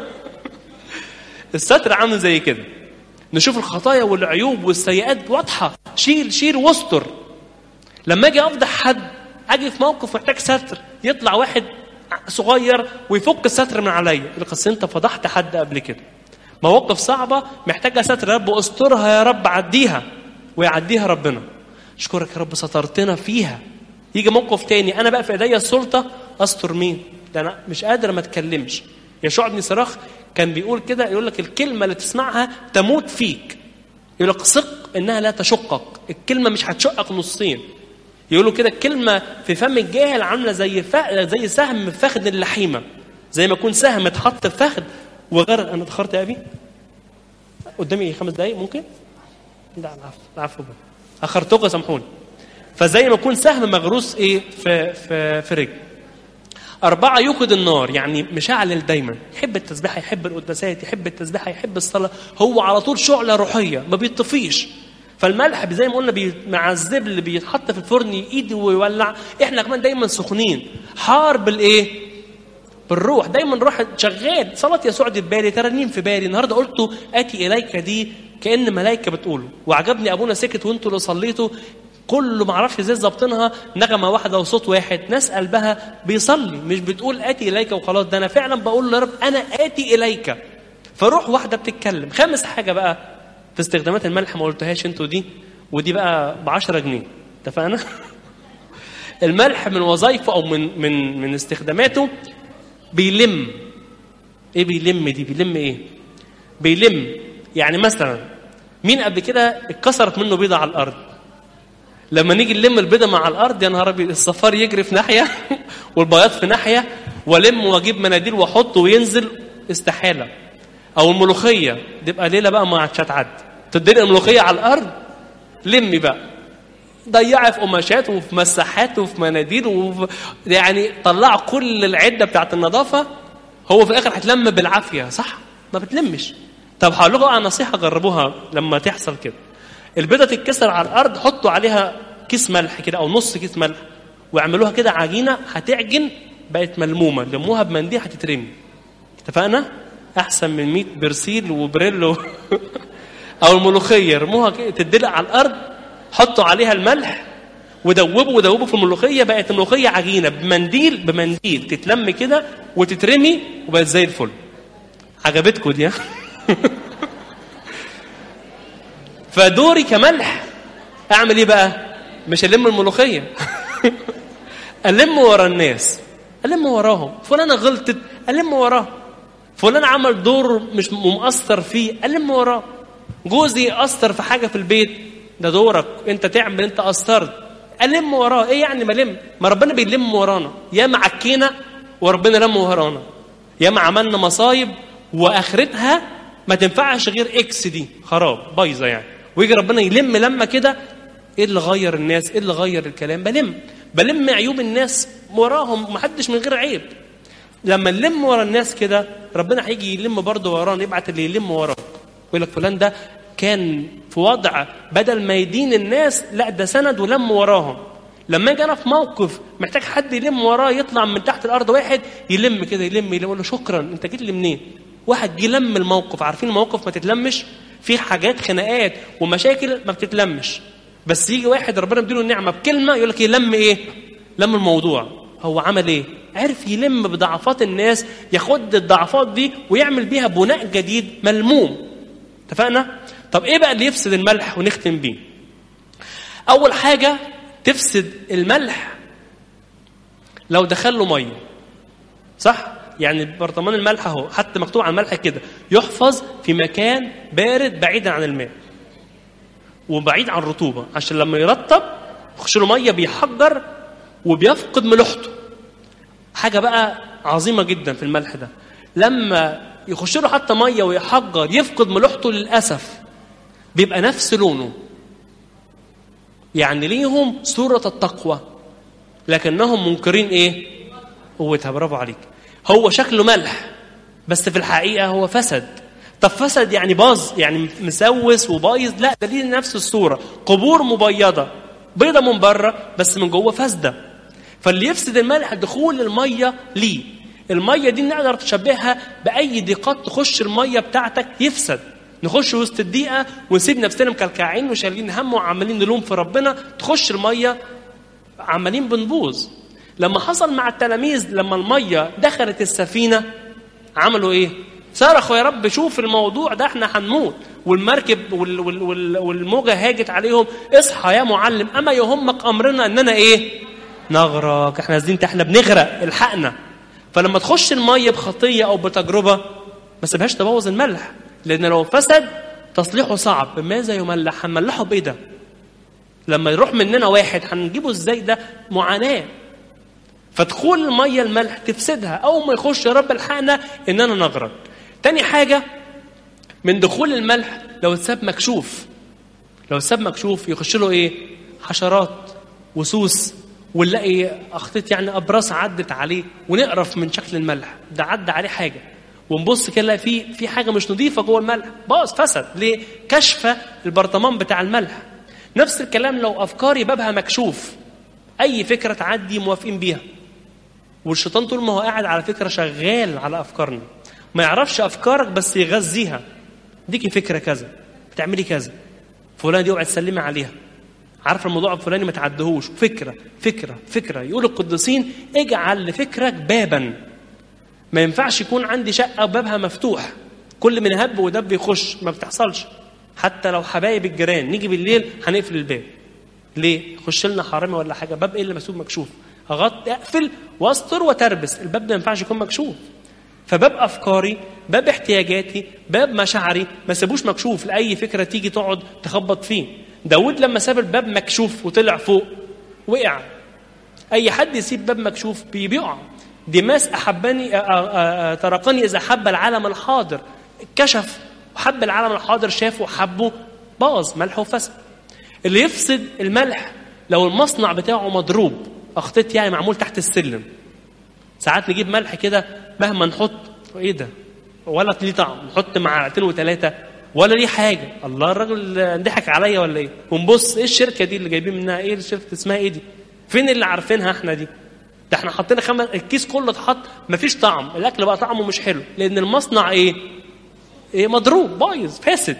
الستر عامل زي كده. نشوف الخطايا والعيوب والسيئات واضحه، شيل شيل واستر. لما اجي افضح حد، اجي في موقف محتاج ستر، يطلع واحد صغير ويفك الستر من عليا، القصه انت فضحت حد قبل كده. مواقف صعبه محتاجه ستر، يا رب استرها يا رب، عديها، ويعديها ربنا. اشكرك يا رب سترتنا فيها. يجي موقف تاني انا بقى في ايديا السلطه، استر مين؟ ده انا مش قادر ما اتكلمش. يشوع بن صراخ كان بيقول كده، يقول لك الكلمه اللي تسمعها تموت فيك. يقول لك ثق انها لا تشقك، الكلمه مش هتشقك نصين. يقولوا كده الكلمه في فم الجاهل عامله زي ف... زي سهم في فخذ اللحيمه، زي ما يكون سهم اتحط في فخذ وغرق. انا اتاخرت يا ابي، قدامي خمس دقايق ممكن؟ لا العفو العفو، اخرتكم سامحوني. فزي ما يكون سهم مغروس ايه في في في رجل. أربعة يوقد النار، يعني مشعل دايما، يحب التسبيحة، يحب القداسات، يحب التسبيحة، يحب الصلاة، هو على طول شعلة روحية ما بيطفيش. فالملح زي ما قلنا مع الزبل اللي بيتحط في الفرن ايده ويولع، احنا كمان دايما سخنين، حار بالايه؟ بالروح، دايما روح شغال. صلاه يسوع دي في بالي، ترانيم في بالي. النهارده قلتوا اتي اليك دي كأن ملائكه بتقوله. وعجبني ابونا سكت وانتوا اللي صليتوا كله ما اعرفش ازاي ظابطينها، نغمه واحده وصوت واحد، ناس قلبها بيصلي، مش بتقول اتي اليك وخلاص. ده انا فعلا بقول له يا رب انا اتي اليك، فروح واحده بتتكلم. خامس حاجه بقى في استخدامات الملح ما قلتهاش انتوا دي، ودي بقى ب عشرة جنيه، اتفقنا؟ الملح من وظائفه او من من من استخداماته بيلم. ايه بيلم دي؟ بيلم ايه؟ بيلم يعني مثلا مين قبل كده اتكسرت منه بيضه على الارض؟ لما نيجي نلم البيضه مع الارض يا نهار ابيض، الصفار يجري في ناحيه والبياض في ناحيه، والم واجيب مناديل واحطه وينزل، استحاله. او الملوخيه تبقى ليله بقى ما عادش هتعدي، تدرق الملوخيه على الارض، لمي بقى، ضيعي في قماشات وفي مساحات وفي مناديل وفي يعني طلعوا كل العده بتاعت النظافه، هو في الاخر هتلم بالعافيه، صح؟ ما بتلمش. طب هقول لكم على نصيحه جربوها لما تحصل كده. البيضه تتكسر على الارض، حطوا عليها كيس ملح كده او نص كيس ملح واعملوها كده عجينه، هتعجن بقت ملمومه، لموها بمنديل هتترمي. اتفقنا؟ احسن من مية برسيل وبريلو. او الملوخيه رموها كده تدلق على الارض، حطوا عليها الملح ودوبوا ودوبوا في الملوخيه، بقت الملوخيه عجينه بمنديل بمنديل تتلم كده وتترمي وبقت زي الفل. عجبتكم دي؟ فدوري كملح اعمل ايه بقى؟ مش الم الملوخيه. الم ورا الناس، الم وراهم. فلانه غلطت الم وراه، فلان عمل دور مش مؤثر فيه الم وراه، جوزي اثر في حاجه في البيت، ده دورك انت تعمل، انت اثرت، الم وراه. ايه يعني ما الم؟ ما ربنا بيلم ورانا. يا ما عكينا وربنا لم ورانا، يا ما عملنا مصايب واخرتها ما تنفعش غير اكس دي، خراب بايظه يعني، ويجي ربنا يلم لما كده. ايه اللي غير الناس؟ ايه اللي غير الكلام؟ بلم بلم عيوب الناس وراهم، محدش من غير عيب. لما نلم ورا الناس كده ربنا هيجي يلم برضه ورانا، يبعت اللي يلم وراه، يقول لك فلان ده كان في وضع بدل ما يدين الناس لا ده سند ولم وراهم. لما اجي انا في موقف محتاج حد يلم وراه، يطلع من تحت الارض واحد يلم كده، يلم يلم، يقول له شكرا انت جيت لي منين؟ واحد جه لم الموقف. عارفين الموقف ما تتلمش في حاجات خناقات ومشاكل ما بتتلمش، بس يجي واحد ربنا يديله النعمه بكلمه يقول لك يلم ايه؟ لم الموضوع. هو عمل ايه؟ عرف يلم بضعفات الناس، ياخد الضعفات دي ويعمل بيها بناء جديد ملموم. اتفقنا؟ طب ايه بقى اللي يفسد الملح ونختم بيه؟ اول حاجه تفسد الملح لو دخل له ميه، صح؟ يعني برطمان الملح اهو حتى مكتوب على الملح كده يحفظ في مكان بارد بعيدا عن الماء وبعيد عن الرطوبه، عشان لما يرطب يخش له ميه بيحجر وبيفقد ملوحته. حاجه بقى عظيمه جدا في الملح ده، لما يخش له حتى ميه ويحجر يفقد ملوحته للاسف بيبقى نفس لونه. يعني ليهم صوره التقوى لكنهم منكرين ايه؟ قوتها. برافو عليك. هو شكله ملح بس في الحقيقه هو فسد. طب فسد يعني باظ، يعني مسوس وبايظ؟ لا، ده ليه نفس الصوره، قبور مبيضه بيضه من بره بس من جوه فاسده. فاللي يفسد الملح دخول الميه ليه. الميه دي نقدر تشبهها باي ضيقات تخش الميه بتاعتك يفسد. نخش وسط الضيقه ونسيب نفسنا مكلكعين وشايلين هم وعمالين نلوم في ربنا، تخش الميه عمالين بنبوظ. لما حصل مع التلاميذ لما الميه دخلت السفينه عملوا ايه؟ صرخوا يا رب شوف الموضوع ده احنا هنموت، والمركب وال وال وال والموجه هاجت عليهم. اصحى يا معلم اما يهمك امرنا اننا ايه؟ نغرق، احنا نازلين احنا بنغرق، الحقنا. فلما تخش الميه بخطيه او بتجربه ما سيبهاش تبوظ الملح، لان لو فسد تصليحه صعب. بماذا يملح؟ هنملحه بايه ده؟ لما يروح مننا واحد هنجيبه ازاي؟ ده معاناه. فدخول الميه الملح تفسدها. اول ما يخش يا رب الحقنا اننا نغرق. تاني حاجه من دخول الملح لو اتساب مكشوف، لو اتساب مكشوف يخش له ايه؟ حشرات وسوس، ونلاقي اخطيت يعني ابراس عدت عليه ونقرف من شكل الملح ده، عدى عليه حاجه، ونبص كده نلاقي في في حاجه مش نظيفه جوه الملح، باظ فسد. ليه؟ كشف البرطمان بتاع الملح. نفس الكلام لو افكاري بابها مكشوف، اي فكره تعدي موافقين بيها والشيطان طول ما هو قاعد على فكره شغال على افكارنا، ما يعرفش افكارك بس يغذيها. ديكي فكره كذا، بتعملي كذا، فلان دي اوعي تسلمي عليها، عارفه الموضوع الفلاني ما تعدهوش، فكره فكره فكره. يقول القديسين اجعل لفكرك بابا. ما ينفعش يكون عندي شقه وبابها مفتوح، كل من هب ودب يخش، ما بتحصلش. حتى لو حبايب الجيران نيجي بالليل هنقفل الباب. ليه؟ يخش لنا حرامي ولا حاجه، باب ايه اللي مسؤول مكشوف؟ اغطي اقفل واستر وتربس، الباب ده ما ينفعش يكون مكشوف. فباب افكاري، باب احتياجاتي، باب مشاعري ما سيبوش مكشوف لاي فكره تيجي تقعد تخبط فيه. داود لما ساب الباب مكشوف وطلع فوق وقع. اي حد يسيب باب مكشوف بيقع. ديماس احبني تركني اذا حب العالم الحاضر، كشف وحب العالم الحاضر، شافه وحبه، باظ ملح وفسد. اللي يفسد الملح لو المصنع بتاعه مضروب، اخطيت يعني معمول تحت السلم. ساعات نجيب ملح كده مهما نحط ايه ده ولا ليه طعم، نحط معلقتين وثلاثه ولا ليه حاجه، الله الراجل ضحك عليا ولا ايه؟ ونبص ايه الشركه دي اللي جايبين منها، ايه الشركه اسمها ايه دي؟ فين اللي عارفينها احنا دي؟ ده احنا حطينا خمس، الكيس كله اتحط مفيش طعم، الاكل بقى طعمه مش حلو لان المصنع ايه؟ ايه مضروب بايظ فاسد.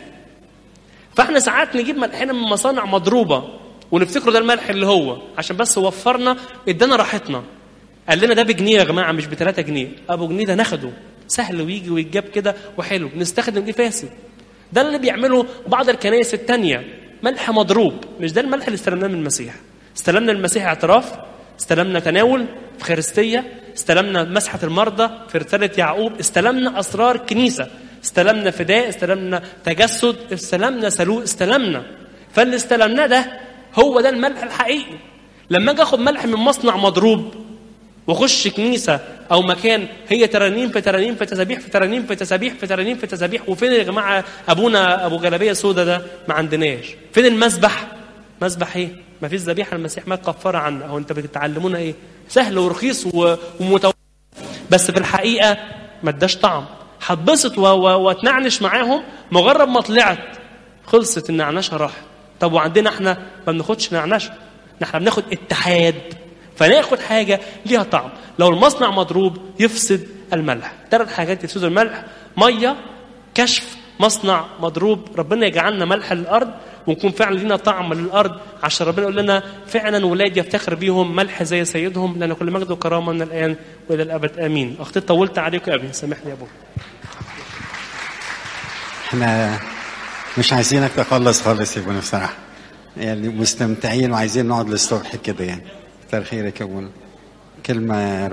فاحنا ساعات نجيب ملحنا من مصانع مضروبه ونفتكره ده الملح اللي هو عشان بس وفرنا ادانا راحتنا. قال لنا ده بجنيه يا جماعه مش بثلاثة جنيه، ابو جنيه ده ناخده سهل ويجي ويتجاب كده وحلو، نستخدم ايه فاسد. ده اللي بيعمله بعض الكنائس التانية، ملح مضروب. مش ده الملح اللي استلمناه من المسيح. استلمنا المسيح اعتراف، استلمنا تناول في خريستية، استلمنا مسحة المرضى في رسالة يعقوب، استلمنا أسرار كنيسة، استلمنا فداء، استلمنا تجسد، استلمنا سلوك، استلمنا. فاللي استلمناه ده هو ده الملح الحقيقي. لما اجي اخد ملح من مصنع مضروب واخش كنيسه او مكان هي ترانيم في ترانيم في تسابيح في ترانيم في تسابيح في ترانيم في تسابيح، وفين يا جماعه ابونا ابو جلابيه سودا ده؟ ما عندناش. فين المسبح؟ مسبح ايه؟ ما فيش ذبيحه المسيح ما كفاره عنها. هو انت بتتعلمونا ايه؟ سهل ورخيص ومتوفر، بس في الحقيقه ما اداش طعم. هتبسط واتنعنش معاهم، مجرد ما طلعت خلصت النعنشه راحت. طب وعندنا احنا ما بناخدش نعنشه، احنا بناخد اتحاد، فناخد حاجه ليها طعم. لو المصنع مضروب يفسد الملح. ثلاث حاجات يفسد الملح: ميه، كشف، مصنع مضروب. ربنا يجعلنا ملح للارض ونكون فعلا لينا طعم للارض، عشان ربنا يقول لنا فعلا ولاد يفتخر بيهم ملح زي سيدهم، لان كل مجد وكرامه من الان والى الابد امين. اختي طولت عليكم يا ابي، سامحني يا ابو. احنا مش عايزينك تخلص خالص يا ابونا بصراحه، يعني مستمتعين وعايزين نقعد للصبح كده يعني. كتر خيرك يا ابونا. كلمه